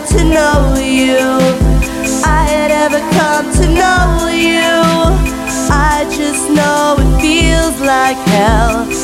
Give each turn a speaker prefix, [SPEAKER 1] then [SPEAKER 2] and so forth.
[SPEAKER 1] to know you, I had ever come to know you. I just know it feels like hell.